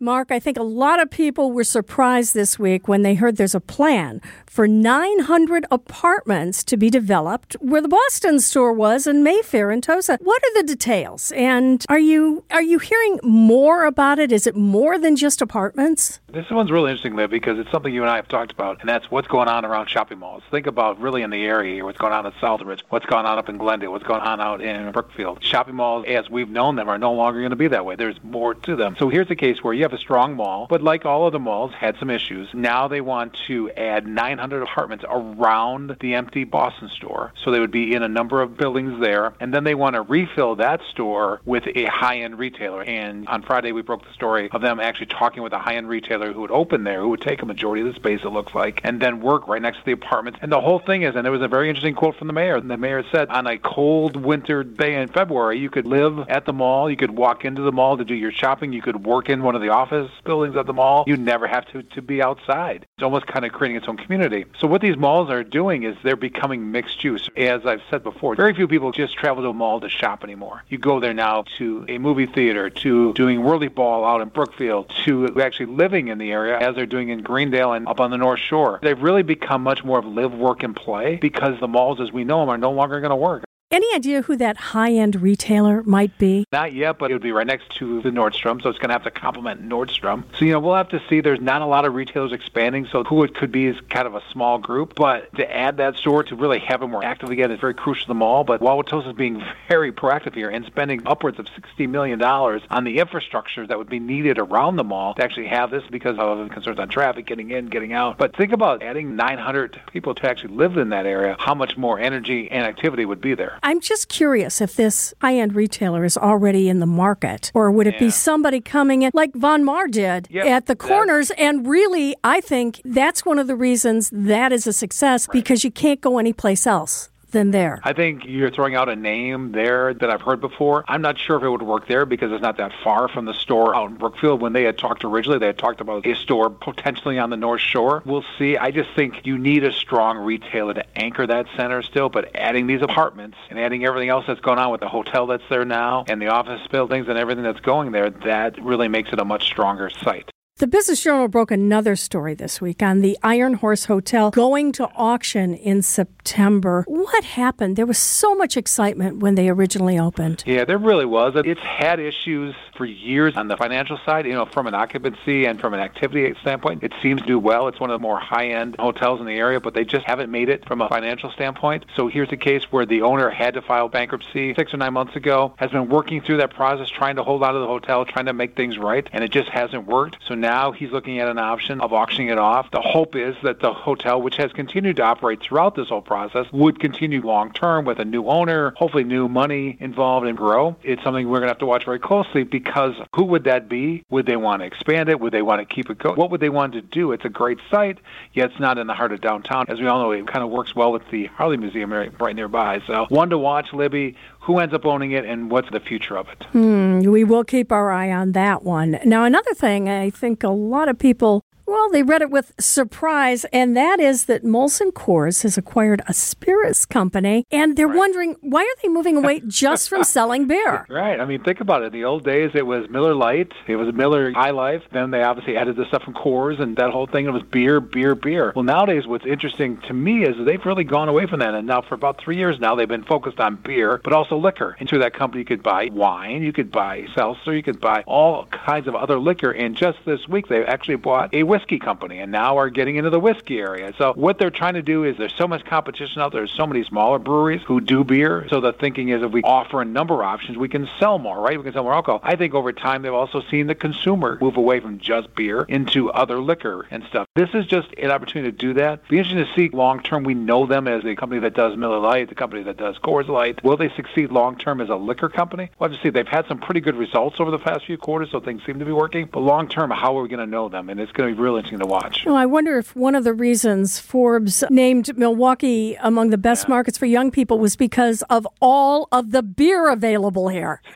Mark, I think a lot of people were surprised this week when they heard there's a plan for 900 apartments to be developed where the Boston store was in Mayfair and Tosa. What are the details? And are you hearing more about it? Is it more than just apartments? This one's really interesting, Liv, because it's something you and I have talked about, and that's what's going on around shopping malls. Think about really in the area here, what's going on in Southridge, what's going on up in Glendale, what's going on out in Brookfield. Shopping malls, as we've known them, are no longer going to be that way. There's more to them. So here's a case where you have a strong mall, but like all of the malls, had some issues. Now they want to add 900 apartments around the empty Boston store. So they would be in a number of buildings there, and then they want to refill that store with a high-end retailer. And on Friday, we broke the story of them actually talking with a high-end retailer who would open there, who would take a majority of the space, it looks like, and then work right next to the apartments. And the whole thing is, and there was a very interesting quote from the mayor, and the mayor said, on a cold winter day in February, you could live at the mall, you could walk into the mall to do your shopping, you could work in one of the office buildings at the mall, you never have to be outside. It's almost kind of creating its own community. So what these malls are doing is they're becoming mixed use. As I've said before, very few people just travel to a mall to shop anymore. You go there now to a movie theater, to doing Whirly Ball out in Brookfield, to actually living in the area as they're doing in Greendale and up on the North Shore. They've really become much more of live, work, and play because the malls as we know them are no longer going to work. Any idea who that high-end retailer might be? Not yet, but it would be right next to the Nordstrom, so it's going to have to complement Nordstrom. So, we'll have to see. There's not a lot of retailers expanding, so who it could be is kind of a small group. But to add that store, to really have it more active again, is very crucial to the mall. But Wauwatosa is being very proactive here and spending upwards of $60 million on the infrastructure that would be needed around the mall to actually have this because of concerns on traffic, getting in, getting out. But think about adding 900 people to actually live in that area, how much more energy and activity would be there. I'm just curious if this high-end retailer is already in the market, or would it be somebody coming in like Von Maur did at the corners? And really, I think that's one of the reasons that is a success because you can't go anyplace else than there. I think you're throwing out a name there that I've heard before. I'm not sure if it would work there because it's not that far from the store out in Brookfield. When they had talked originally, they had talked about a store potentially on the North Shore. We'll see. I just think you need a strong retailer to anchor that center still, but adding these apartments and adding everything else that's going on with the hotel that's there now and the office buildings and everything that's going there, that really makes it a much stronger site. The Business Journal broke another story this week on the Iron Horse Hotel going to auction in September. What happened? There was so much excitement when they originally opened. Yeah, there really was. It's had issues for years on the financial side, from an occupancy and from an activity standpoint. It seems to do well. It's one of the more high-end hotels in the area, but they just haven't made it from a financial standpoint. So here's a case where the owner had to file bankruptcy 6 or 9 months ago, has been working through that process, trying to hold on to the hotel, trying to make things right, and it just hasn't worked. So now he's looking at an option of auctioning it off. The hope is that the hotel, which has continued to operate throughout this whole process, would continue long-term with a new owner, hopefully new money involved and grow. It's something we're going to have to watch very closely because who would that be? Would they want to expand it? Would they want to keep it going? What would they want to do? It's a great site, yet it's not in the heart of downtown. As we all know, it kind of works well with the Harley Museum right nearby. So one to watch, Libby. Who ends up owning it and what's the future of it? We will keep our eye on that one. Now, another thing I think a lot of people, they read it with surprise, and that is that Molson Coors has acquired a spirits company, and they're wondering, why are they moving away just from selling beer? Right. I mean, think about it. In the old days, it was Miller Lite, it was Miller High Life, then they obviously added the stuff from Coors, and that whole thing, it was beer, beer, beer. Well, nowadays, what's interesting to me is they've really gone away from that, and now for about 3 years now, they've been focused on beer, but also liquor. And through that company, you could buy wine, you could buy seltzer, you could buy all kinds of other liquor, and just this week, they actually bought a whiskey company and now are getting into the whiskey area. So what they're trying to do is there's so much competition out there. There's so many smaller breweries who do beer. So the thinking is if we offer a number of options, we can sell more, right? We can sell more alcohol. I think over time they've also seen the consumer move away from just beer into other liquor and stuff. This is just an opportunity to do that. Be interesting to see long term. We know them as a company that does Miller Lite, the company that does Coors Light. Will they succeed long term as a liquor company? We'll have to see. They've had some pretty good results over the past few quarters, so things seem to be working. But long term, how are we going to know them? And it's going to be really interesting to watch. I wonder if one of the reasons Forbes named Milwaukee among the best markets for young people was because of all of the beer available here.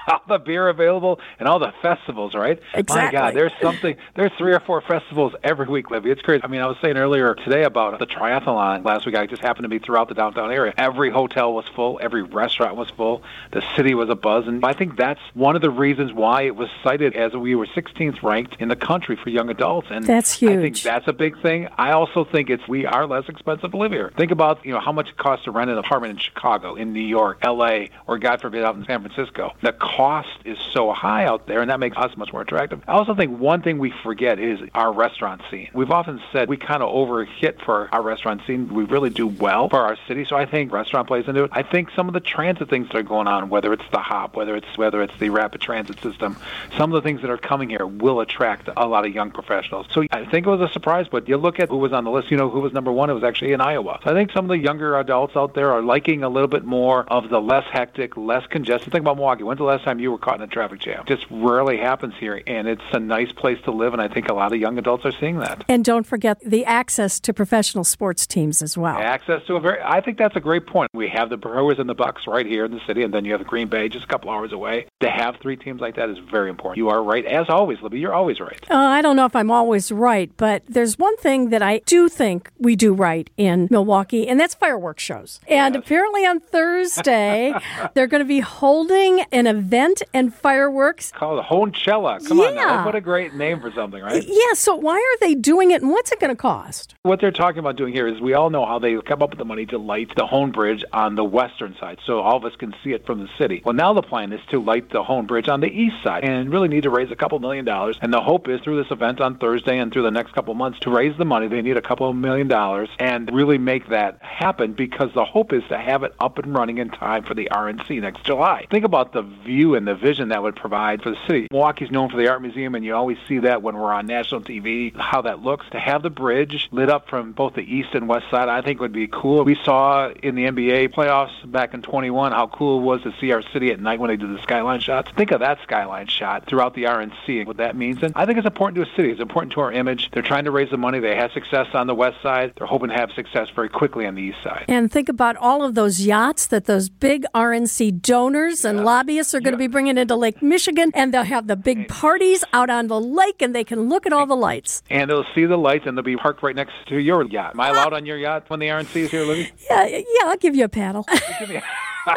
all the beer available and all the festivals, right? Exactly. My God, there's 3 or 4 festivals every week, Libby. It's crazy. I mean, I was saying earlier today about the triathlon last week. I just happened to be throughout the downtown area. Every hotel was full. Every restaurant was full. The city was abuzz. And I think that's one of the reasons why it was cited as we were 16th ranked in the country for young adults. And that's huge. I think that's a big thing. I also think we are less expensive to live here. Think about, how much it costs to rent an apartment in Chicago, in New York, L.A., or God forbid out in San Francisco. The cost is so high out there, and that makes us much more attractive. I also think one thing we forget is our restaurant scene. We've often said we kind of overhit for our restaurant scene. We really do well for our city, so I think restaurant plays into it. I think some of the transit things that are going on, whether it's the HOP, whether it's the rapid transit system, some of the things that are coming here will attract a lot of young professionals. So I think it was a surprise, but you look at who was on the list, who was number one, it was actually in Iowa. So I think some of the younger adults out there are liking a little bit more of the less hectic, less congested. Think about Milwaukee. When's the last time you were caught in a traffic jam? It just rarely happens here, and it's a nice place to live, and I think a lot of young adults are seeing that. And don't forget the access to professional sports teams as well. Access to I think that's a great point. We have the Brewers and the Bucks right here in the city, and then you have the Green Bay just a couple hours away. To have 3 teams like that is very important. You are right, as always, Libby. You're always right. I don't know if I'm always right, but there's one thing that I do think we do right in Milwaukee, and that's fireworks shows. And apparently on Thursday, they're going to be holding an event and fireworks. Called Honchella. Come on now. What a great name for something, right? Yeah, so why are they doing it, and what's it going to cost? What they're talking about doing here is we all know how they come up with the money to light the Hone Bridge on the western side, so all of us can see it from the city. Well, now the plan is to light the Hone Bridge on the east side and really need to raise a couple $1 million. And the hope is through this event on Thursday and through the next couple months to raise the money. They need a couple $1 million and really make that happen, because the hope is to have it up and running in time for the RNC next July. Think about the view and the vision that would provide for the city. Milwaukee's known for the art museum, and you always see that when we're on national TV, how that looks. To have the bridge lit up from both the east and west side, I think would be cool. We saw in the NBA playoffs back in 21 how cool it was to see our city at night when they did the skyline shots. Think of that skyline shot throughout the RNC and what that means. And I think it's important to a city. It's important to our image. They're trying to raise the money. They had success on the west side. They're hoping to have success very quickly on the east side. And think about all of those yachts that those big RNC donors and lobbyists are going to be bringing into Lake Michigan, and they'll have the big parties out on the lake, and they can look at all the lights. And they'll see the lights, and they'll be parked right next to your yacht. Am I allowed on your yacht when the RNC is here, Libby? Yeah, I'll give you a paddle. Give me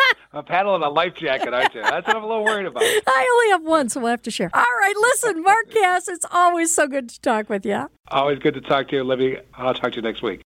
a paddle and a life jacket, aren't you? That's what I'm a little worried about. I only have one, so we'll have to share. All right, listen, Mark Cass, it's always so good to talk with you. Always good to talk to you, Libby. I'll talk to you next week.